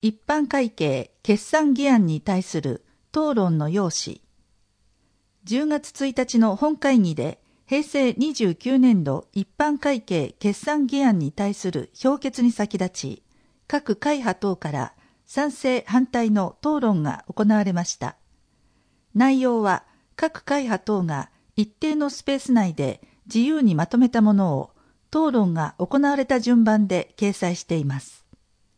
一般会計決算議案に対する討論の要旨。10月1日の本会議で平成29年度一般会計決算議案に対する評決に先立ち、各会派等から賛成反対の討論が行われました。内容は各会派等が一定のスペース内で自由にまとめたものを討論が行われた順番で掲載しています。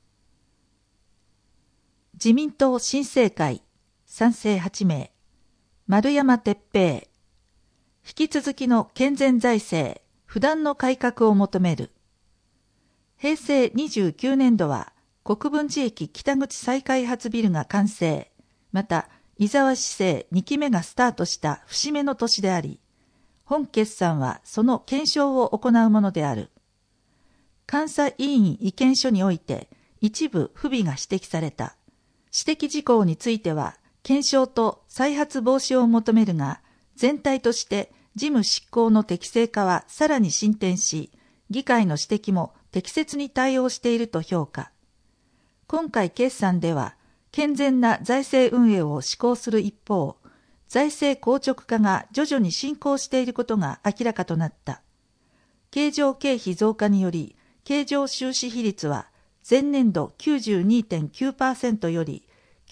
自民党新生会賛成8名、丸山哲平、引き続きの健全財政、不断の改革を求める。平成29年度は国分寺駅北口再開発ビルが完成、また伊沢市政2期目がスタートした節目の年であり、本決算はその検証を行うものである。監査委員意見書において一部不備が指摘された。指摘事項については検証と再発防止を求めるが、全体として事務執行の適正化はさらに進展し、議会の指摘も適切に対応していると評価。今回決算では健全な財政運営を施行する一方、財政硬直化が徐々に進行していることが明らかとなった。経常経費増加により経常収支比率は前年度 92.9% より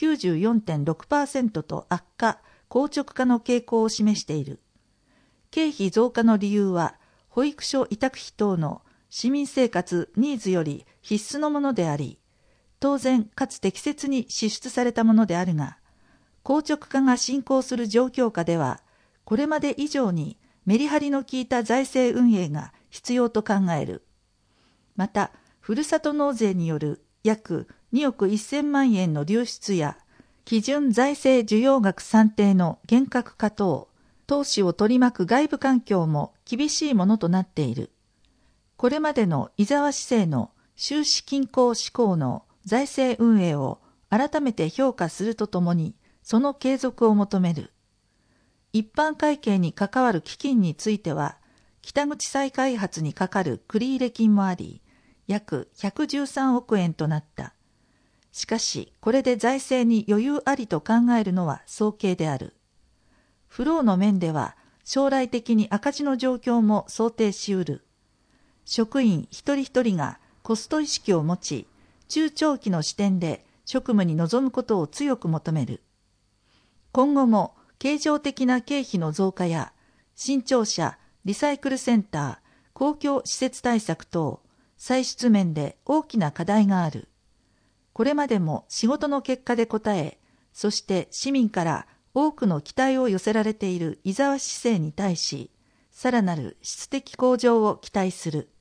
94.6% と悪化、硬直化の傾向を示している。経費増加の理由は、保育所委託費等の市民生活ニーズより必須のものであり、当然かつ適切に支出されたものであるが、硬直化が進行する状況下では、これまで以上にメリハリの効いた財政運営が必要と考える。また、ふるさと納税による約2億1000万円の流出や、基準財政需要額算定の厳格化等、投資を取り巻く外部環境も厳しいものとなっている。これまでの伊沢市政の収支均衡志向の財政運営を改めて評価するとともに、その継続を求める。一般会計に関わる基金については、北口再開発にかかる繰入金もあり、約113億円となった。しかし、これで財政に余裕ありと考えるのは早計である。フローの面では、将来的に赤字の状況も想定しうる。職員一人一人がコスト意識を持ち、中長期の視点で職務に臨むことを強く求める。今後も経常的な経費の増加や、新庁舎、リサイクルセンター、公共施設対策等、歳出面で大きな課題がある。これまでも仕事の結果で応え、そして市民から多くの期待を寄せられている伊沢市政に対し、さらなる質的向上を期待する。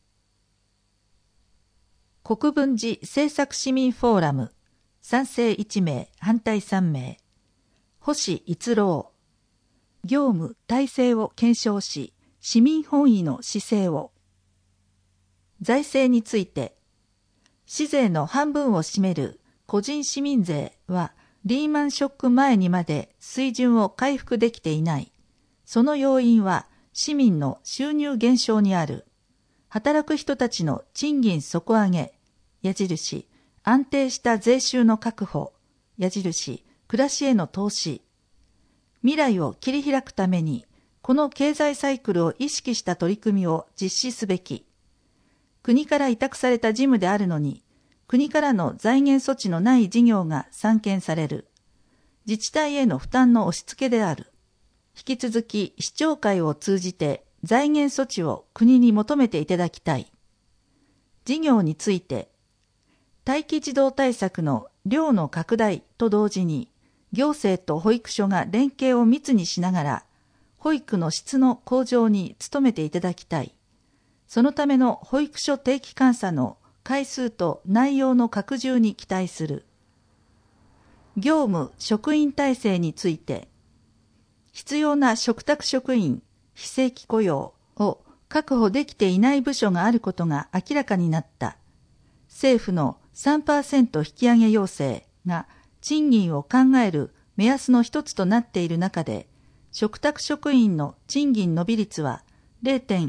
国分寺政策市民フォーラム、賛成1名、反対3名。星逸郎、業務体制を検証し、市民本位の姿勢を。財政について、市税の半分を占める個人市民税はリーマンショック前にまで水準を回復できていない。その要因は市民の収入減少にある。働く人たちの賃金底上げ、矢印、安定した税収の確保、矢印、暮らしへの投資。未来を切り開くために、この経済サイクルを意識した取り組みを実施すべき。国から委託された事務であるのに、国からの財源措置のない事業が散見される。自治体への負担の押し付けである。引き続き市長会を通じて財源措置を国に求めていただきたい。事業について、待機児童対策の量の拡大と同時に、行政と保育所が連携を密にしながら、保育の質の向上に努めていただきたい。そのための保育所定期監査の回数と内容の拡充に期待する。業務職員体制について、必要な嘱託職員、非正規雇用を確保できていない部署があることが明らかになった。政府の 3% 引き上げ要請が賃金を考える目安の一つとなっている中で、嘱託職員の賃金伸び率は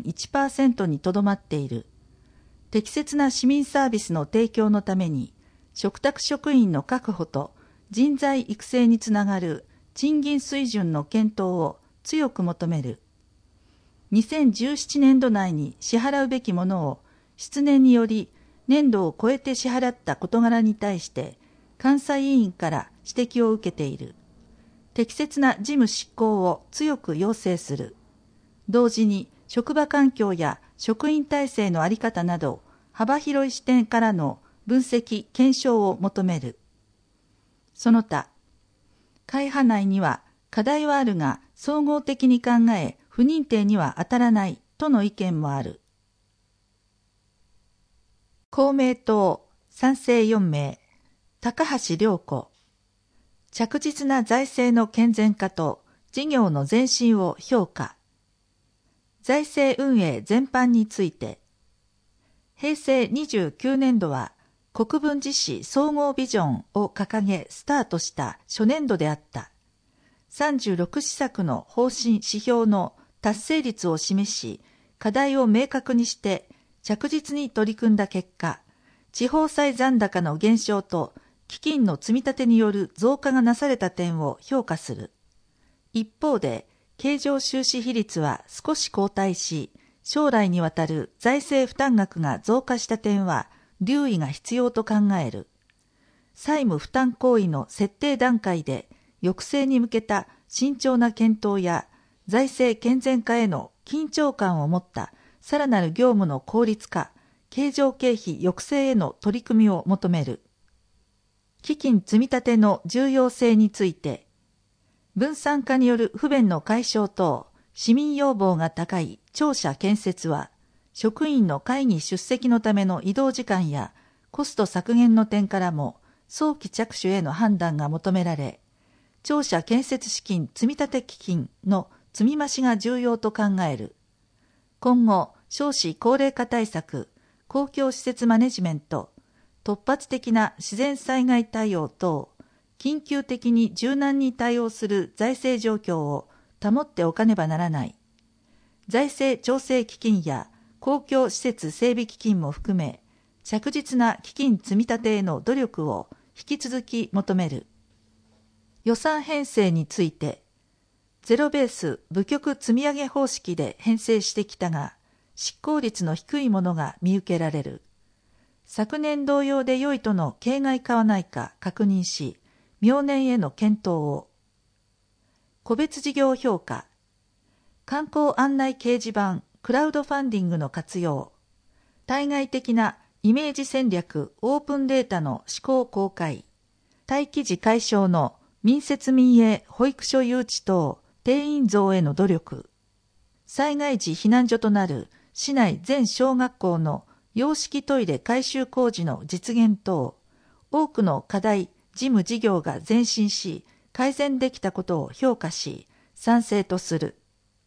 0.1% にとどまっている。適切な市民サービスの提供のために、 嘱託職員の確保と人材育成につながる賃金水準の検討を強く求める。2017年度内に支払うべきものを失念により年度を超えて支払った事柄に対して監査委員から指摘を受けている。適切な事務執行を強く要請する。同時に職場環境や職員体制の在り方など幅広い視点からの分析・検証を求める。その他、会派内には課題はあるが総合的に考え不認定には当たらないとの意見もある。公明党賛成4名、高橋良子。着実な財政の健全化と事業の前進を評価。財政運営全般について、平成29年度は国分寺市総合ビジョンを掲げスタートした初年度であった。36施策の方針指標の達成率を示し、課題を明確にして着実に取り組んだ結果、地方債残高の減少と基金の積み立てによる増加がなされた点を評価する。一方で、経常収支比率は少し後退し、将来にわたる財政負担額が増加した点は留意が必要と考える。債務負担行為の設定段階で抑制に向けた慎重な検討や財政健全化への緊張感を持ったさらなる業務の効率化、経常経費抑制への取り組みを求める。基金積み立ての重要性について、分散化による不便の解消等、市民要望が高い庁舎建設は、職員の会議出席のための移動時間やコスト削減の点からも早期着手への判断が求められ、庁舎建設資金積立基金の積み増しが重要と考える。今後、少子高齢化対策、公共施設マネジメント、突発的な自然災害対応等、緊急的に柔軟に対応する財政状況を保っておかねばならない。財政調整基金や公共施設整備基金も含め、着実な基金積み立てへの努力を引き続き求める。予算編成について、ゼロベース部局積み上げ方式で編成してきたが、執行率の低いものが見受けられる。昨年同様で良いとの形骸化はないか確認し、明年への検討を。個別事業評価。観光案内掲示板、クラウドファンディングの活用。対外的なイメージ戦略、オープンデータの施行公開。待機児解消の民設民営保育所誘致等、定員増への努力。災害時避難所となる市内全小学校の洋式トイレ改修工事の実現等、多くの課題、事務事業が前進し、改善できたことを評価し、賛成とする。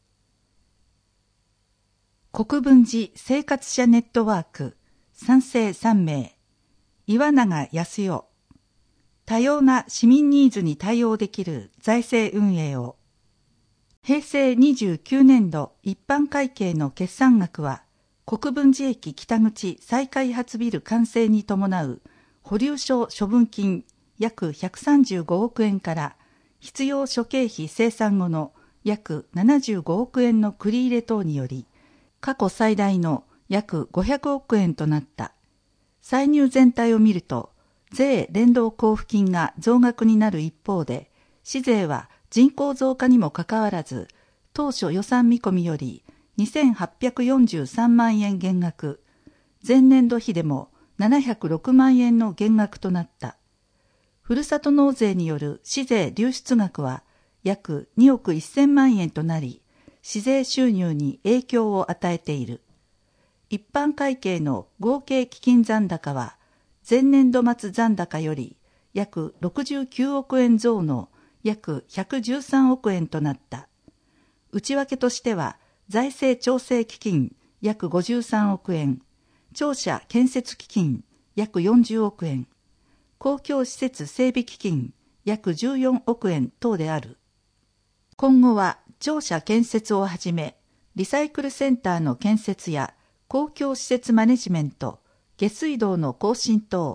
国分寺生活者ネットワーク、賛成3名、岩永康代。多様な市民ニーズに対応できる財政運営を。平成29年度一般会計の決算額は、国分寺駅北口再開発ビル完成に伴う保留所処分金約135億円から必要諸経費精算後の約75億円の繰り入れ等により、過去最大の約500億円となった。歳入全体を見ると、税連動交付金が増額になる一方で、市税は人口増加にもかかわらず、当初予算見込みより2843万円減額、前年度比でも706万円の減額となった。ふるさと納税による市税流出額は約2億1000万円となり、市税収入に影響を与えている。一般会計の合計基金残高は、前年度末残高より約69億円増の約113億円となった。内訳としては、財政調整基金約53億円、庁舎建設基金約40億円、公共施設整備基金約14億円等である。今後は庁舎建設をはじめ、リサイクルセンターの建設や公共施設マネジメント、下水道の更新等、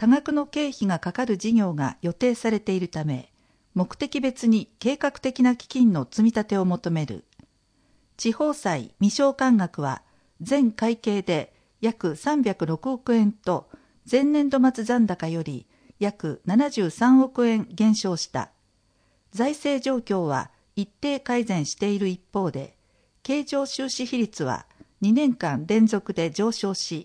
多額の経費がかかる事業が予定されているため、目的別に計画的な基金の積み立てを求める。地方債未償還額は全会計で約306億円と前年度末残高より約73億円減少した。財政状況は一定改善している一方で、経常収支比率は2年間連続で上昇し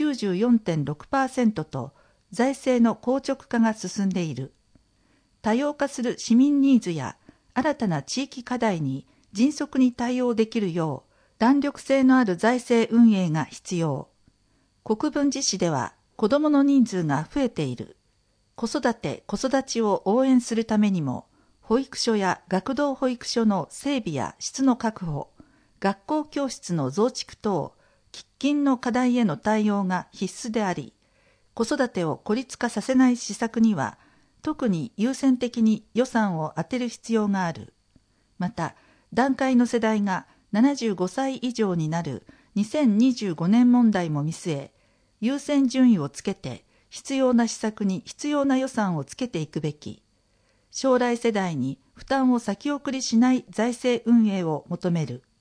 94.6% と財政の硬直化が進んでいる。多様化する市民ニーズや新たな地域課題に迅速に対応できるよう弾力性のある財政運営が必要。国分寺市では子どもの人数が増えている。子育て・子育ちを応援するためにも、保育所や学童保育所の整備や質の確保、学校教室の増築等、喫緊の課題への対応が必須であり、子育てを孤立化させない施策には、特に優先的に予算を充てる必要がある。また、団塊の世代が75歳以上になる2025年問題も見据え、優先順位をつけて必要な施策に必要な予算をつけていくべき。将来世代に負担を先送りしない財政運営を求める。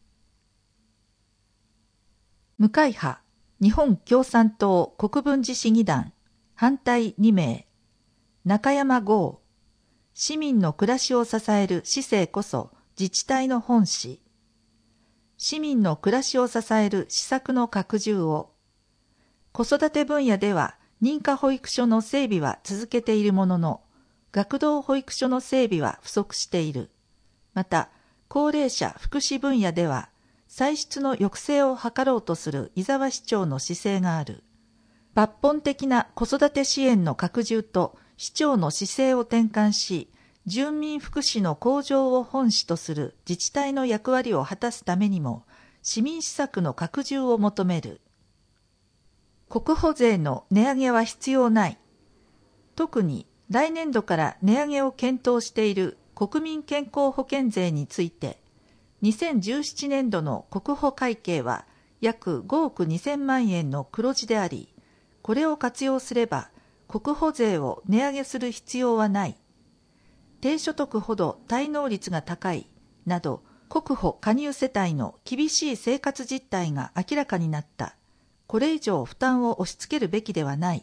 無会派日本共産党国分寺市議団反対2名。中山剛、市民の暮らしを支える市政こそ自治体の本旨。市民の暮らしを支える施策の拡充を。子育て分野では認可保育所の整備は続けているものの、学童保育所の整備は不足している。また、高齢者福祉分野では、歳出の抑制を図ろうとする伊沢市長の姿勢がある。抜本的な子育て支援の拡充と市長の姿勢を転換し、住民福祉の向上を本旨とする自治体の役割を果たすためにも、市民施策の拡充を求める。国保税の値上げは必要ない。特に来年度から値上げを検討している国民健康保険税について、2017年度の国保会計は約5億2000万円の黒字であり、これを活用すれば国保税を値上げする必要はない。低所得ほど滞納率が高いなど国保加入世帯の厳しい生活実態が明らかになった。これ以上負担を押し付けるべきではない。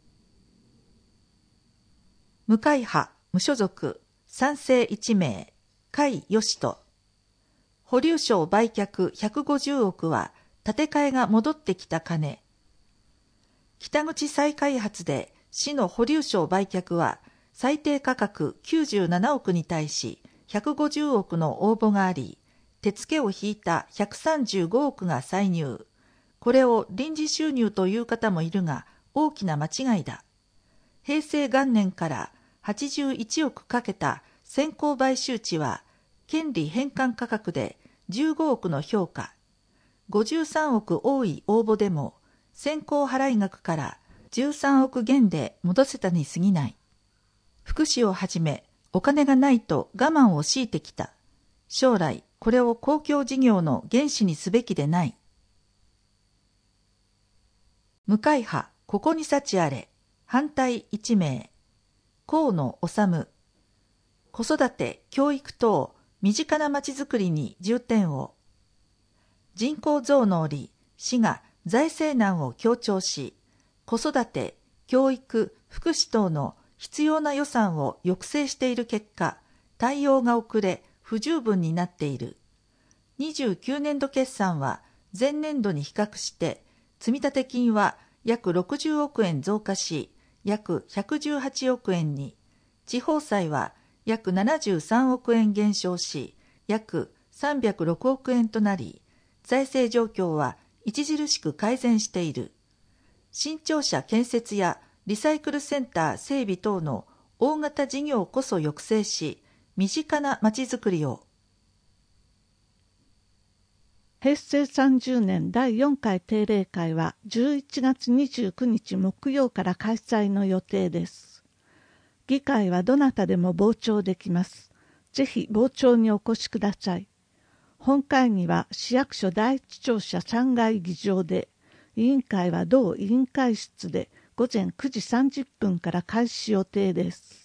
無会派無所属賛成1名甲斐義人。保留証売却150億は建て替えが戻ってきた金。北口再開発で市の保留証売却は最低価格97億に対し150億の応募があり、手付けを引いた135億が歳入。これを臨時収入という方もいるが大きな間違いだ。平成元年から81億かけた先行買収地は権利返還価格で15億の評価。53億多い応募でも先行払い額から13億元で戻せたに過ぎない。福祉をはじめお金がないと我慢を強いてきた。将来これを公共事業の原資にすべきでない。無会派ここに幸あれ反対1名河野治。子育て教育等身近なまちづくりに重点を。人口増の折市が財政難を強調し、子育て教育福祉等の必要な予算を抑制している結果、対応が遅れ不十分になっている。29年度決算は前年度に比較して積立金は約60億円増加し、約118億円に、地方債は約73億円減少し、約306億円となり、財政状況は著しく改善している。新庁舎建設やリサイクルセンター整備等の大型事業こそ抑制し、身近なまちづくりを。 平成30年第4回定例会は11月29日木曜から開催の予定です。議会はどなたでも傍聴できます。ぜひ傍聴にお越しください。本会議は市役所第一庁舎3階議場で、委員会は同委員会室で午前9時30分から開始予定です。